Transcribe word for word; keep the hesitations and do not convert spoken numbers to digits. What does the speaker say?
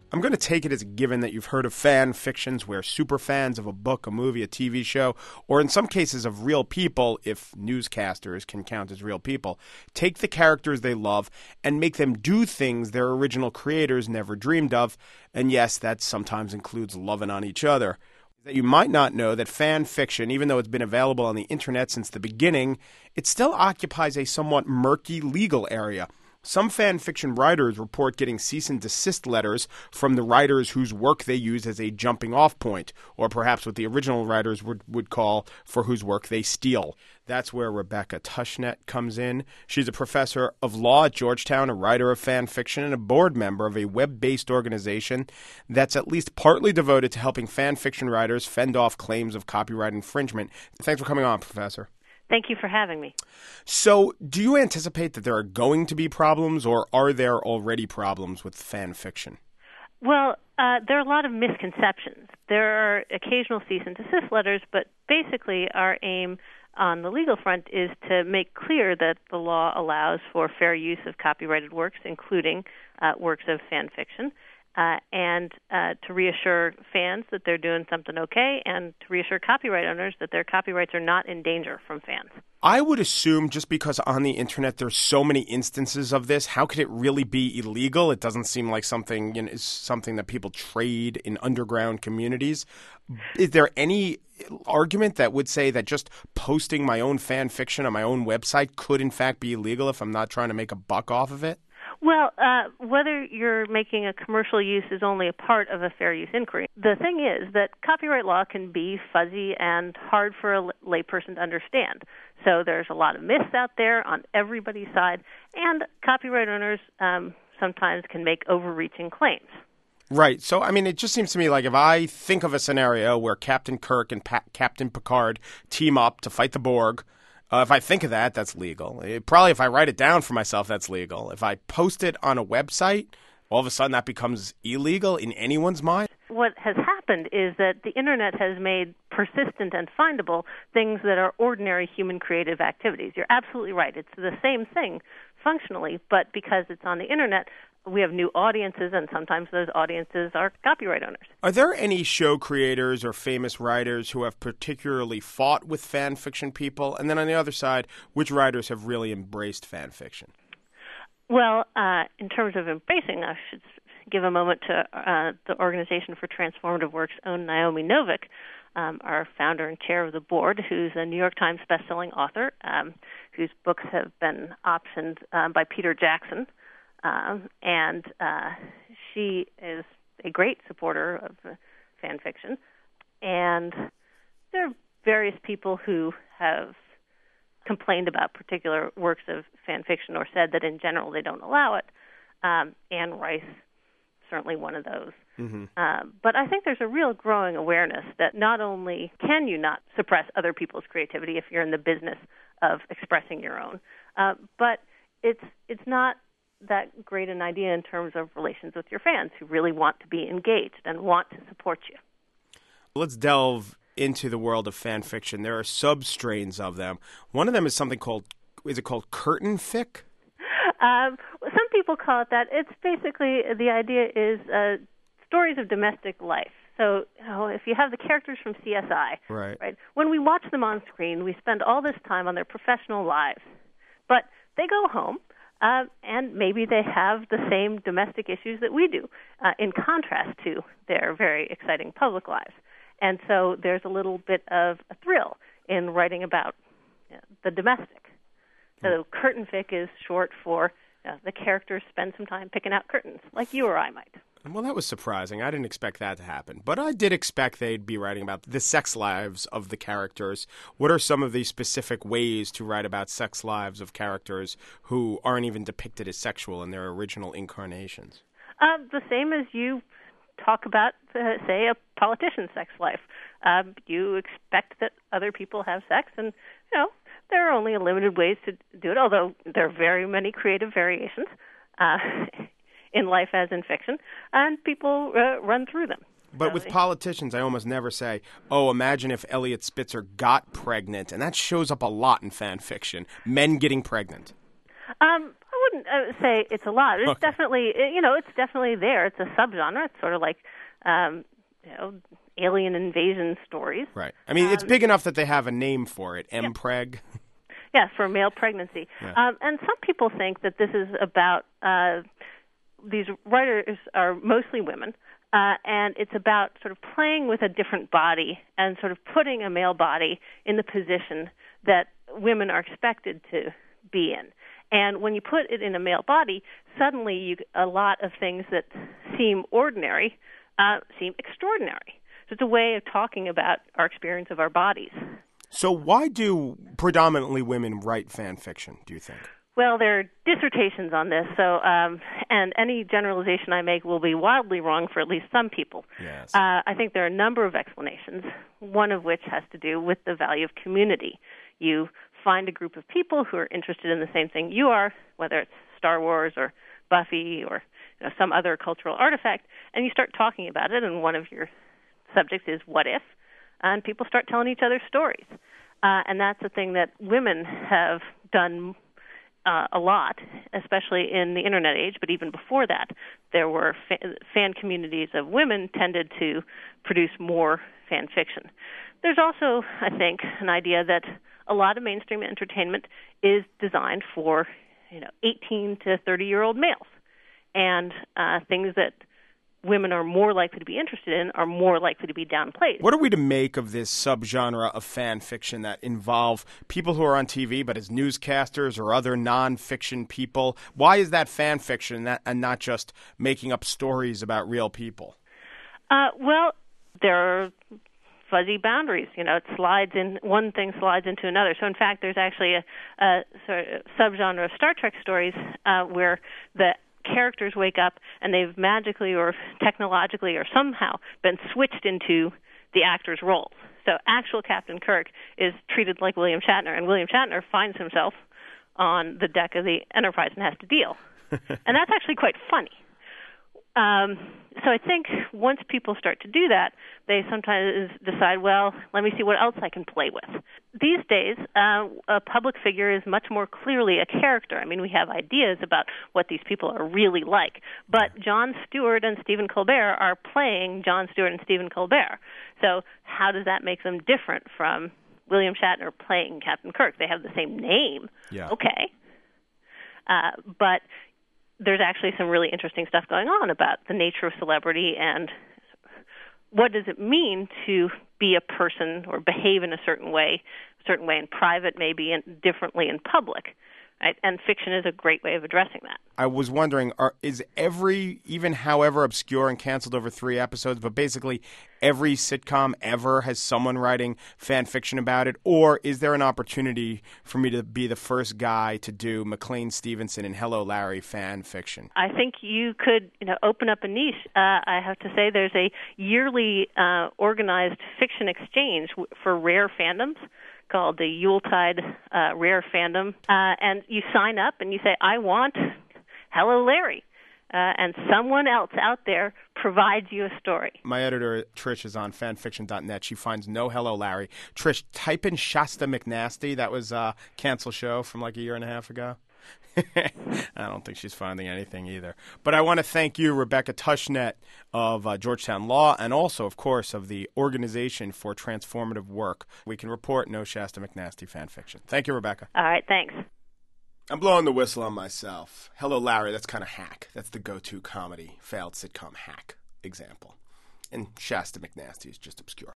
I'm going to take it as a given that you've heard of fan fictions where superfans of a book, a movie, a T V show, or in some cases of real people, if newscasters can count as real people, take the characters they love and make them do things their original creators never dreamed of. And yes, that sometimes includes loving on each other. That you might not know that fan fiction, even though it's been available on the internet since the beginning, it still occupies a somewhat murky legal area. Some fan fiction writers report getting cease and desist letters from the writers whose work they use as a jumping off point, or perhaps what the original writers would, would call for whose work they steal. That's where Rebecca Tushnet comes in. She's a professor of law at Georgetown, a writer of fan fiction, and a board member of a web-based organization that's at least partly devoted to helping fan fiction writers fend off claims of copyright infringement. Thanks for coming on, Professor. Thank you for having me. So, do you anticipate that there are going to be problems, or are there already problems with fan fiction? Well, uh, there are a lot of misconceptions. There are occasional cease and desist letters, but basically our aim on the legal front is to make clear that the law allows for fair use of copyrighted works, including uh, works of fan fiction. Uh, and uh, to reassure fans that they're doing something okay, and to reassure copyright owners that their copyrights are not in danger from fans. I would assume just because on the internet there's so many instances of this, how could it really be illegal? It doesn't seem like something, you know, is something that people trade in underground communities. Is there any argument that would say that just posting my own fan fiction on my own website could in fact be illegal if I'm not trying to make a buck off of it? Well, uh, whether you're making a commercial use is only a part of a fair use inquiry. The thing is that copyright law can be fuzzy and hard for a layperson to understand. So there's a lot of myths out there on everybody's side, and copyright owners um, sometimes can make overreaching claims. Right. So, I mean, it just seems to me like if I think of a scenario where Captain Kirk and pa- Captain Picard team up to fight the Borg, Uh, if I think of that, that's legal. It, probably if I write it down for myself, that's legal. If I post it on a website, all of a sudden that becomes illegal in anyone's mind. What has happened is that the Internet has made persistent and findable things that are ordinary human creative activities. You're absolutely right. It's the same thing functionally, but because it's on the Internet, we have new audiences, and sometimes those audiences are copyright owners. Are there any show creators or famous writers who have particularly fought with fan fiction people? And then on the other side, which writers have really embraced fan fiction? Well, uh, in terms of embracing, I should give a moment to uh, the Organization for Transformative Work's own Naomi Novik, um, our founder and chair of the board, who's a New York Times bestselling author, um, whose books have been optioned uh, by Peter Jackson. Um, and uh, she is a great supporter of uh, fan fiction. And there are various people who have complained about particular works of fan fiction or said that in general they don't allow it. Um, Anne Rice, certainly one of those. Mm-hmm. Uh, but I think there's a real growing awareness that not only can you not suppress other people's creativity if you're in the business of expressing your own, uh, but it's it's not that great an idea in terms of relations with your fans who really want to be engaged and want to support you. Let's delve into the world of fan fiction. There are sub-strains of them. One of them is something called, is it called curtain fic? Um, some people call it that. It's basically, the idea is uh, stories of domestic life. So you know, if you have the characters from C S I, right. right, when we watch them on screen, we spend all this time on their professional lives. But they go home, Uh, and maybe they have the same domestic issues that we do, uh, in contrast to their very exciting public lives. And so there's a little bit of a thrill in writing about you know, the domestic. So mm. curtain fic is short for uh, the characters spend some time picking out curtains, like you or I might. Well, that was surprising. I didn't expect that to happen. But I did expect they'd be writing about the sex lives of the characters. What are some of the specific ways to write about sex lives of characters who aren't even depicted as sexual in their original incarnations? Uh, the same as you talk about, uh, say, a politician's sex life. Um, you expect that other people have sex, and, you know, there are only limited ways to do it, although there are very many creative variations. Uh in life as in fiction, and people uh, run through them. But so with they... politicians, I almost never say, oh, imagine if Eliot Spitzer got pregnant, and that shows up a lot in fan fiction, men getting pregnant. Um, I wouldn't uh, say it's a lot. It's Okay. definitely, you know, it's definitely there. It's a subgenre. It's sort of like, um, you know, alien invasion stories. Right. I mean, it's Um, big enough that they have a name for it, M-Preg. Yes, for male pregnancy. Yeah. Um, and some people think that this is about, uh, these writers are mostly women, uh, and it's about sort of playing with a different body and sort of putting a male body in the position that women are expected to be in. And when you put it in a male body, suddenly you, a lot of things that seem ordinary uh, seem extraordinary. So it's a way of talking about our experience of our bodies. So why do predominantly women write fan fiction, do you think? Well, there are dissertations on this, so um, and any generalization I make will be wildly wrong for at least some people. Yes. Uh, I think there are a number of explanations, one of which has to do with the value of community. You find a group of people who are interested in the same thing you are, whether it's Star Wars or Buffy or you know, some other cultural artifact, and you start talking about it, and one of your subjects is what if, and people start telling each other stories. Uh, and that's a thing that women have done uh, a lot, especially in the Internet age, but even before that, there were fa- fan communities of women tended to produce more fan fiction. There's also, I think, an idea that a lot of mainstream entertainment is designed for, you know, eighteen to thirty-year-old males, and uh, things that women are more likely to be interested in are more likely to be downplayed. What are we to make of this subgenre of fan fiction that involve people who are on T V, but as newscasters or other non-fiction people? Why is that fan fiction and, that, and not just making up stories about real people? Uh, well, there are fuzzy boundaries. You know, it slides in, one thing slides into another. So, in fact, there's actually a, a sort of subgenre of Star Trek stories uh, where the characters wake up and they've magically or technologically or somehow been switched into the actor's roles. So actual Captain Kirk is treated like William Shatner, and William Shatner finds himself on the deck of the Enterprise and has to deal. And that's actually quite funny. Um, so I think once people start to do that, they sometimes decide, well, let me see what else I can play with. These days, uh, a public figure is much more clearly a character. I mean, we have ideas about what these people are really like, but Jon Stewart and Stephen Colbert are playing Jon Stewart and Stephen Colbert. So how does that make them different from William Shatner playing Captain Kirk? They have the same name. Yeah. Okay. Uh, but there's actually some really interesting stuff going on about the nature of celebrity and what does it mean to be a person or behave in a certain way, a certain way in private, maybe and differently in public. Right? And fiction is a great way of addressing that. I was wondering, are, is every, even however obscure and canceled over three episodes, but basically every sitcom ever has someone writing fan fiction about it? Or is there an opportunity for me to be the first guy to do McLean Stevenson and Hello Larry fan fiction? I think you could, you know, open up a niche. Uh, I have to say there's a yearly uh, organized fiction exchange w- for rare fandoms called the Yuletide uh, Rare Fandom. Uh, and you sign up and you say, I want Hello Larry. Uh, and someone else out there provides you a story. My editor, Trish, is on fanfiction dot net. She finds no Hello Larry. Trish, type in Shasta McNasty. That was a cancel show from like a year and a half ago. I don't think she's finding anything either. But I want to thank you, Rebecca Tushnet of uh, Georgetown Law, and also, of course, of the Organization for Transformative Work. We can report no Shasta McNasty fan fiction. Thank you, Rebecca. All right, thanks. I'm blowing the whistle on myself. Hello Larry, that's kind of hack. That's the go-to comedy, failed sitcom hack example. And Shasta McNasty is just obscure.